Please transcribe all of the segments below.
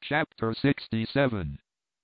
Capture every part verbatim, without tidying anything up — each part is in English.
Chapter sixty-seven.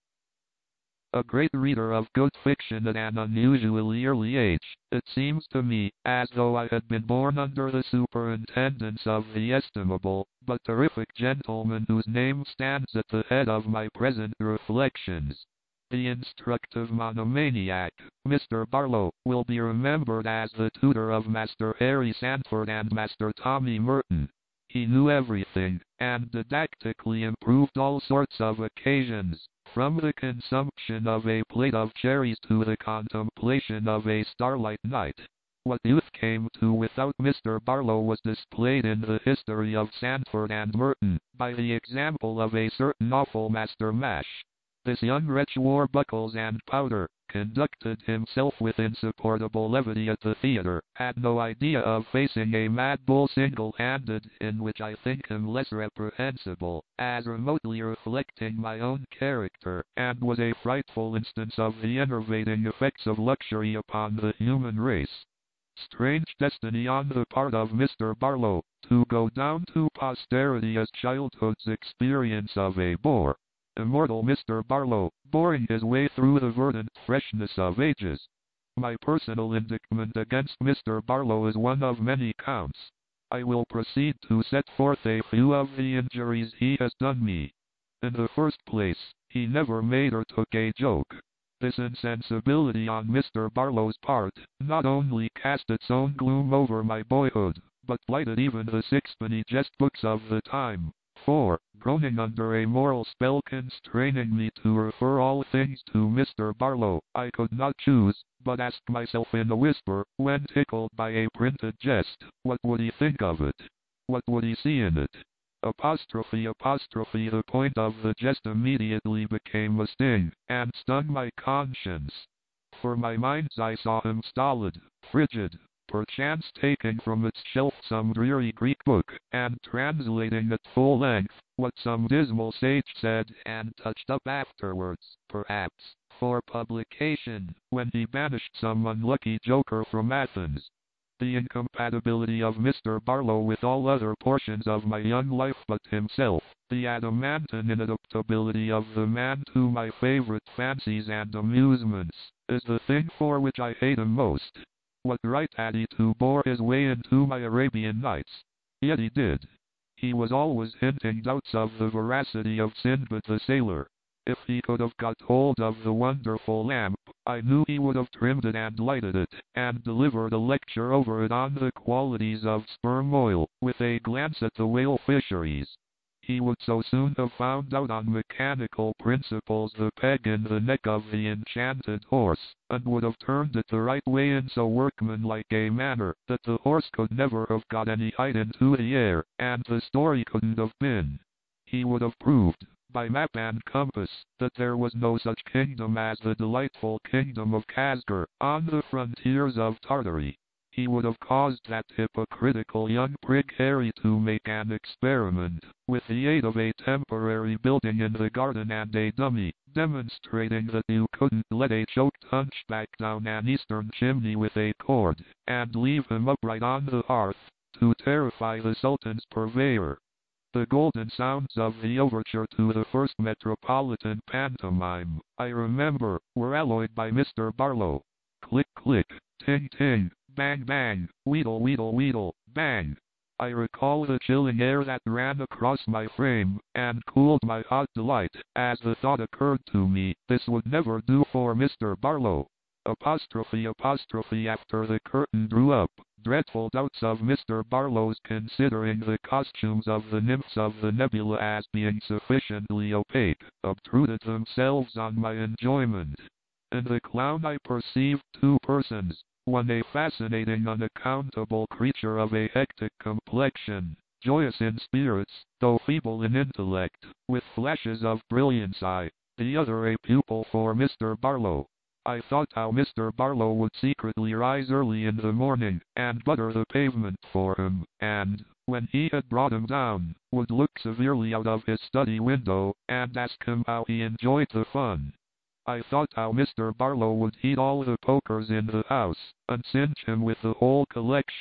A great reader of good fiction at an unusually early age, it seems to me, as though I had been born under the superintendence of the estimable, but terrific gentleman whose name stands at the head of my present reflections. The instructive monomaniac, Mister Barlow, will be remembered as the tutor of Master Harry Sandford and Master Tommy Merton. He knew everything, and didactically improved all sorts of occasions, from the consumption of a plate of cherries to the contemplation of a starlight night. What youth came to without Mister Barlow was displayed in the history of Sandford and Merton, by the example of a certain awful Master Mash. This young wretch wore buckles and powder, conducted himself with insupportable levity at the theatre, had no idea of facing a mad bull single-handed, in which I think him less reprehensible, as remotely reflecting my own character, and was a frightful instance of the enervating effects of luxury upon the human race. Strange destiny on the part of Mister Barlow, to go down to posterity as childhood's experience of a bore. Immortal Mister Barlow, boring his way through the verdant freshness of ages. My personal indictment against Mister Barlow is one of many counts. I will proceed to set forth a few of the injuries he has done me. In the first place, he never made or took a joke. This insensibility on Mister Barlow's part, not only cast its own gloom over my boyhood, but blighted even the sixpenny jest books of the time. For, groaning under a moral spell constraining me to refer all things to Mister Barlow, I could not choose, but ask myself in a whisper, when tickled by a printed jest, what would he think of it? What would he see in it? Apostrophe apostrophe the point of the jest immediately became a sting, and stung my conscience. For my mind's eye saw him stolid, frigid, perchance taking from its shelf some dreary Greek book, and translating at full length, what some dismal sage said, and touched up afterwards, perhaps, for publication, when he banished some unlucky joker from Athens. The incompatibility of Mister Barlow with all other portions of my young life but himself, the adamantine inadaptability of the man to my favorite fancies and amusements, is the thing for which I hate him most. What right had he to bore his way into my Arabian Nights? Yet he did. He was always hinting doubts of the veracity of Sindbad the sailor. If he could have got hold of the wonderful lamp, I knew he would have trimmed it and lighted it, and delivered a lecture over it on the qualities of sperm oil, with a glance at the whale fisheries. He would so soon have found out on mechanical principles the peg in the neck of the enchanted horse, and would have turned it the right way in so workmanlike a manner, that the horse could never have got any height into the air, and the story couldn't have been. He would have proved, by map and compass, that there was no such kingdom as the delightful kingdom of Kazgar, on the frontiers of Tartary. He would have caused that hypocritical young prig Harry to make an experiment, with the aid of a temporary building in the garden and a dummy, demonstrating that you couldn't let a choked hunchback down an eastern chimney with a cord, and leave him upright on the hearth, to terrify the Sultan's purveyor. The golden sounds of the overture to the first Metropolitan pantomime, I remember, were alloyed by Mister Barlow. Click click, ting ting, bang bang, wheedle wheedle wheedle, bang. I recall the chilling air that ran across my frame, and cooled my hot delight, as the thought occurred to me, this would never do for Mister Barlow. Apostrophe apostrophe after the curtain drew up, dreadful doubts of Mister Barlow's considering the costumes of the nymphs of the nebula as being sufficiently opaque, obtruded themselves on my enjoyment. In the clown I perceived two persons, one a fascinating unaccountable creature of a hectic complexion, joyous in spirits, though feeble in intellect, with flashes of brilliancy, the other a pupil for Mister Barlow. I thought how Mister Barlow would secretly rise early in the morning, and butter the pavement for him, and, when he had brought him down, would look severely out of his study window, and ask him how he enjoyed the fun. I thought how Mister Barlow would heat all the pokers in the house, and cinch him with the whole collection.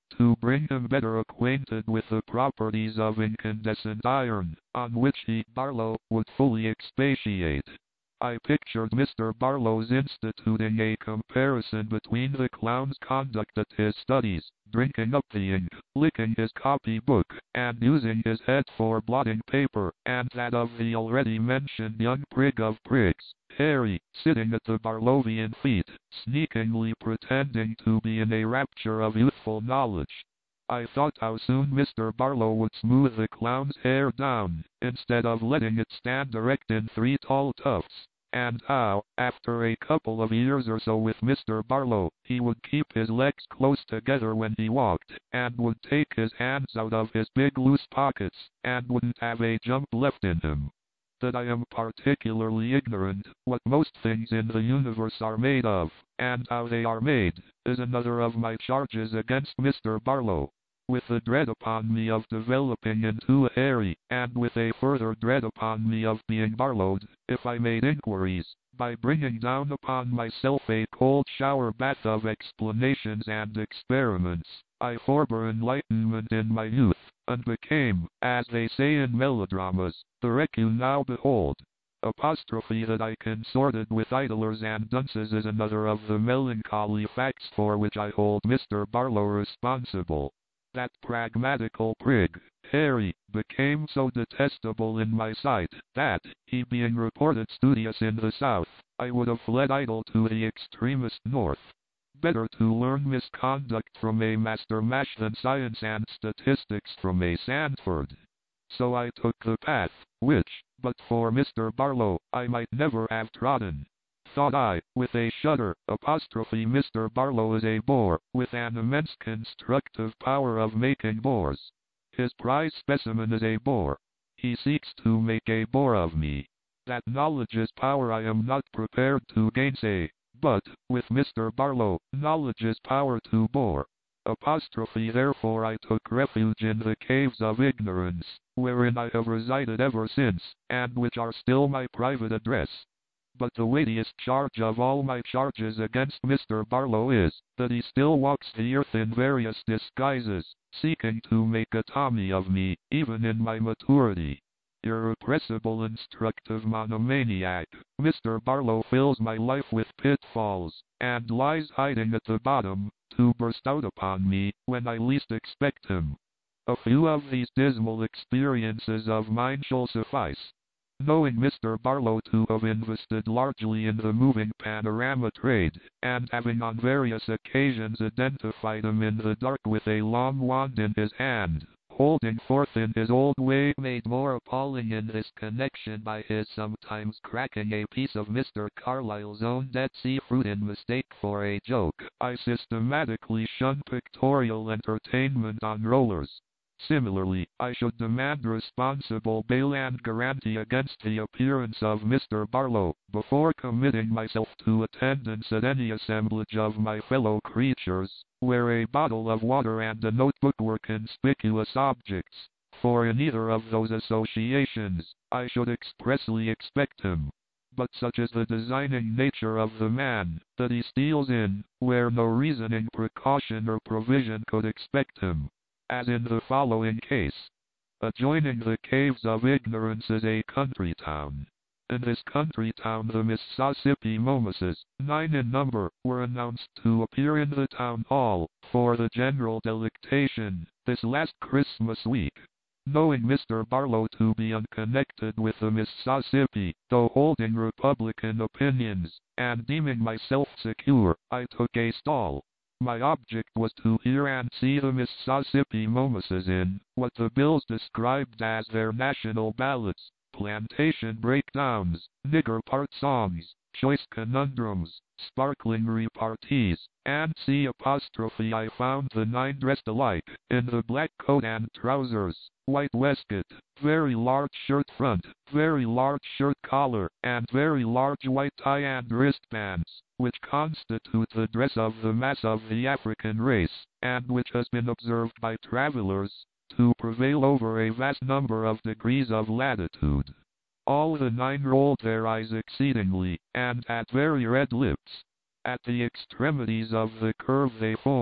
to bring him better acquainted with the properties of incandescent iron, on which he, Barlow, would fully expatiate. I pictured Mister Barlow's instituting a comparison between the clown's conduct at his studies, drinking up the ink, licking his copy book, and using his head for blotting paper, and that of the already mentioned young prig of prigs, Harry, sitting at the Barlovian feet, sneakingly pretending to be in a rapture of youthful knowledge. I thought how soon Mister Barlow would smooth the clown's hair down, instead of letting it stand erect in three tall tufts, and how, after a couple of years or so with Mister Barlow, he would keep his legs close together when he walked, and would take his hands out of his big loose pockets, and wouldn't have a jump left in him. That I am particularly ignorant what most things in the universe are made of, and how they are made, is another of my charges against Mister Barlow. With the dread upon me of developing into a Harry, and with a further dread upon me of being Barlowed, if I made inquiries, by bringing down upon myself a cold shower bath of explanations and experiments, I forbore enlightenment in my youth, and became, as they say in melodramas, the wreck you now behold. Apostrophe that I consorted with idlers and dunces is another of the melancholy facts for which I hold Mister Barlow responsible. That pragmatical prig, Harry, became so detestable in my sight, that, he being reported studious in the south, I would have fled idle to the extremest north. Better to learn misconduct from a Master Mash than science and statistics from a Sandford. So I took the path, which, but for Mister Barlow, I might never have trodden. Thought I, with a shudder, apostrophe Mister Barlow is a bore, with an immense constructive power of making bores. His prize specimen is a bore. He seeks to make a bore of me. That knowledge is power I am not prepared to gainsay, but, with Mister Barlow, knowledge is power to bore. Apostrophe therefore I took refuge in the caves of ignorance, wherein I have resided ever since, and which are still my private address. But the weightiest charge of all my charges against Mister Barlow is, that he still walks the earth in various disguises, seeking to make a Tommy of me, even in my maturity. Irrepressible instructive monomaniac, Mister Barlow fills my life with pitfalls, and lies hiding at the bottom, to burst out upon me, when I least expect him. A few of these dismal experiences of mine shall suffice. Knowing Mister Barlow to have invested largely in the moving panorama trade, and having on various occasions identified him in the dark with a long wand in his hand, holding forth in his old way made more appalling in this connection by his sometimes cracking a piece of Mister Carlyle's own Dead Sea fruit in mistake for a joke, I systematically shun pictorial entertainment on rollers. Similarly, I should demand responsible bail and guarantee against the appearance of Mister Barlow, before committing myself to attendance at any assemblage of my fellow creatures, where a bottle of water and a notebook were conspicuous objects, for in either of those associations, I should expressly expect him. But such is the designing nature of the man, that he steals in, where no reasoning precaution or provision could expect him. As in the following case. Adjoining the caves of ignorance is a country town. In this country town the Mississippi Momuses, nine in number, were announced to appear in the town hall, for the general delectation, this last Christmas week. Knowing Mister Barlow to be unconnected with the Mississippi, though holding Republican opinions, and deeming myself secure, I took a stall. My object was to hear and see the Mississippi Momuses in what the bills described as their national ballads, plantation breakdowns, nigger part songs, choice conundrums, sparkling repartees, and see apostrophe I found the nine dressed alike, in the black coat and trousers, white waistcoat, very large shirt front, very large shirt collar, and very large white tie and wristbands, which constitute the dress of the mass of the African race, and which has been observed by travelers to prevail over a vast number of degrees of latitude. All the nine rolled their eyes exceedingly, and had very red lips. At the extremities of the curve they formed,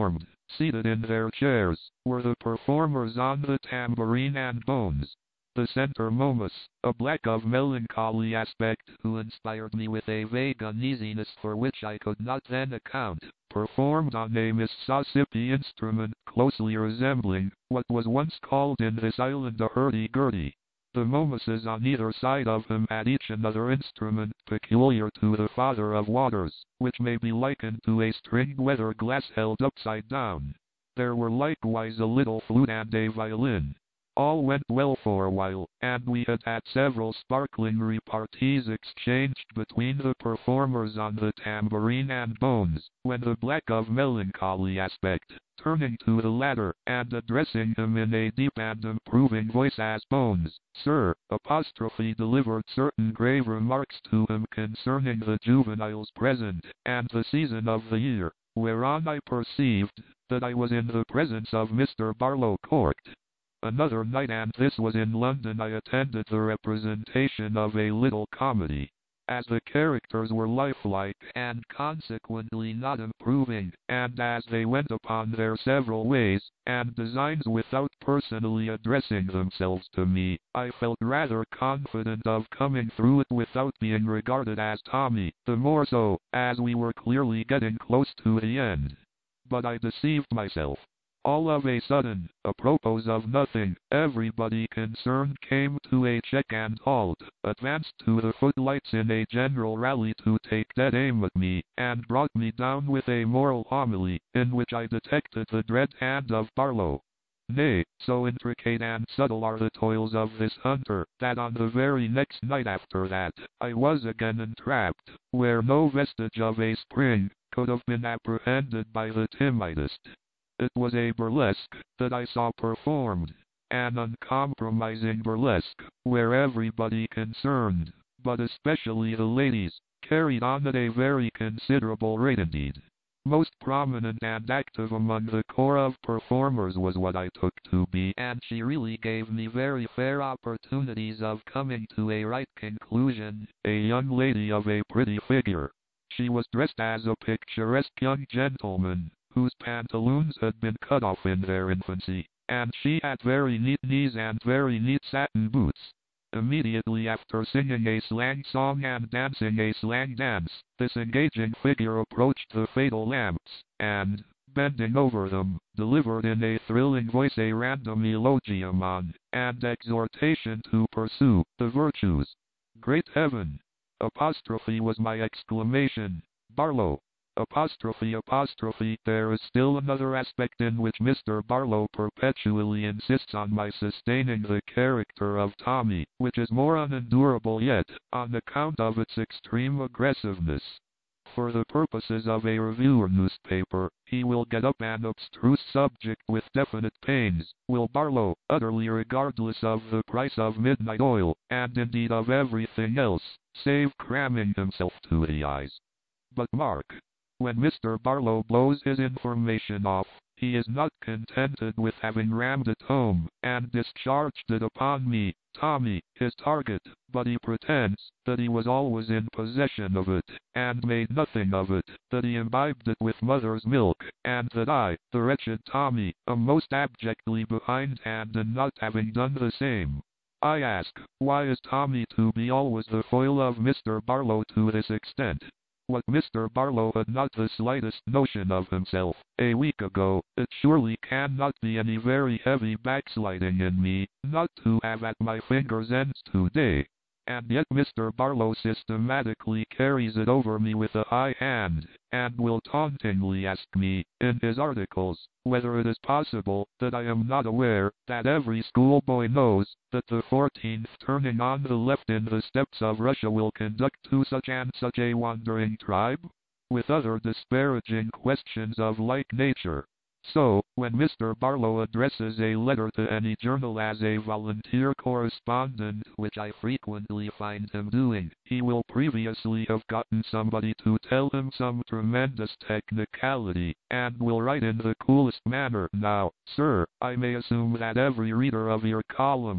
Seated in their chairs were the performers on the tambourine and bones. The center Momus, a black of melancholy aspect who inspired me with a vague uneasiness for which I could not then account, performed on a Mississippi instrument closely resembling what was once called in this island a hurdy-gurdy. The Momuses on either side of him had each another instrument peculiar to the Father of Waters, which may be likened to a stringed weather glass held upside down. There were likewise a little flute and a violin. All went well for a while, and we had had several sparkling repartees exchanged between the performers on the tambourine and bones, when the black of melancholy aspect, turning to the latter, and addressing him in a deep and improving voice as Bones, Sir, apostrophe delivered certain grave remarks to him concerning the juveniles present, and the season of the year, whereon I perceived that I was in the presence of Mister Barlow Corked. Another night, and this was in London, I attended the representation of a little comedy. As the characters were lifelike and consequently not improving, and as they went upon their several ways and designs without personally addressing themselves to me, I felt rather confident of coming through it without being regarded as Tommy, the more so, as we were clearly getting close to the end. But I deceived myself. All of a sudden, apropos of nothing, everybody concerned came to a check and halt, advanced to the footlights in a general rally to take dead aim at me, and brought me down with a moral homily, in which I detected the dread hand of Barlow. Nay, so intricate and subtle are the toils of this hunter, that on the very next night after that, I was again entrapped, where no vestige of a spring could have been apprehended by the timidest. It was a burlesque that I saw performed, an uncompromising burlesque, where everybody concerned, but especially the ladies, carried on at a very considerable rate indeed. Most prominent and active among the corps of performers was what I took to be, and she really gave me very fair opportunities of coming to a right conclusion, a young lady of a pretty figure. She was dressed as a picturesque young gentleman, whose pantaloons had been cut off in their infancy, and she had very neat knees and very neat satin boots. Immediately after singing a slang song and dancing a slang dance, this engaging figure approached the fatal lamps, and, bending over them, delivered in a thrilling voice a random eulogium on, and exhortation to pursue, the virtues. Great heaven! Apostrophe was my exclamation. Barlow! Apostrophe apostrophe There is still another aspect in which Mister Barlow perpetually insists on my sustaining the character of Tommy, which is more unendurable yet, on account of its extreme aggressiveness. For the purposes of a reviewer newspaper, he will get up an abstruse subject with definite pains, will Barlow, utterly regardless of the price of midnight oil, and indeed of everything else, save cramming himself to the eyes. But mark, when Mister Barlow blows his information off, he is not contented with having rammed it home, and discharged it upon me, Tommy, his target, but he pretends that he was always in possession of it, and made nothing of it, that he imbibed it with mother's milk, and that I, the wretched Tommy, am most abjectly behindhand in not having done the same. I ask, why is Tommy to be always the foil of Mister Barlow to this extent? What Mister Barlow had not the slightest notion of himself, a week ago, it surely cannot be any very heavy backsliding in me, not to have at my fingers' ends today. And yet Mister Barlow systematically carries it over me with a high hand, and will tauntingly ask me, in his articles, whether it is possible that I am not aware that every schoolboy knows that the fourteenth turning on the left in the steppes of Russia will conduct to such and such a wandering tribe, with other disparaging questions of like nature. So, when Mister Barlow addresses a letter to any journal as a volunteer correspondent, which I frequently find him doing, he will previously have gotten somebody to tell him some tremendous technicality, and will write in the coolest manner, "Now, sir, I may assume that every reader of your columns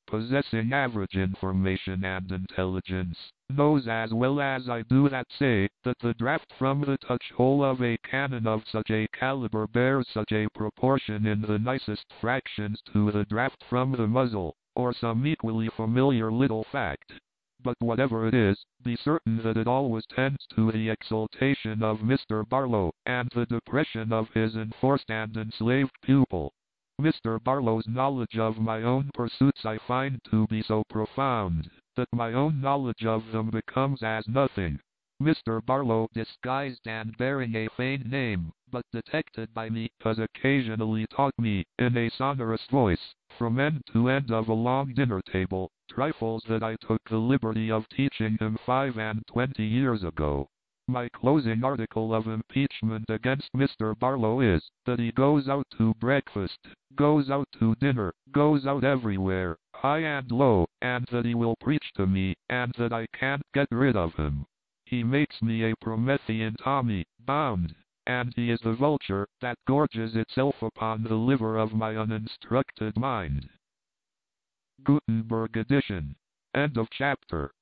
possessing average information and intelligence, knows as well as I do that say, that the draft from the touch-hole of a cannon of such a caliber bears such a proportion in the nicest fractions to the draft from the muzzle, or some equally familiar little fact. But whatever it is, be certain that it always tends to the exaltation of Mister Barlow, and the depression of his enforced and enslaved pupil. Mister Barlow's knowledge of my own pursuits I find to be so profound, that my own knowledge of them becomes as nothing. Mister Barlow, disguised and bearing a feigned name, but detected by me, has occasionally taught me, in a sonorous voice, from end to end of a long dinner table, trifles that I took the liberty of teaching him five and twenty years ago. My closing article of impeachment against Mister Barlow is, that he goes out to breakfast, goes out to dinner, goes out everywhere, high and low, and that he will preach to me, and that I can't get rid of him. He makes me a Promethean Tommy, bound, and he is the vulture that gorges itself upon the liver of my uninstructed mind. Gutenberg edition. End of chapter.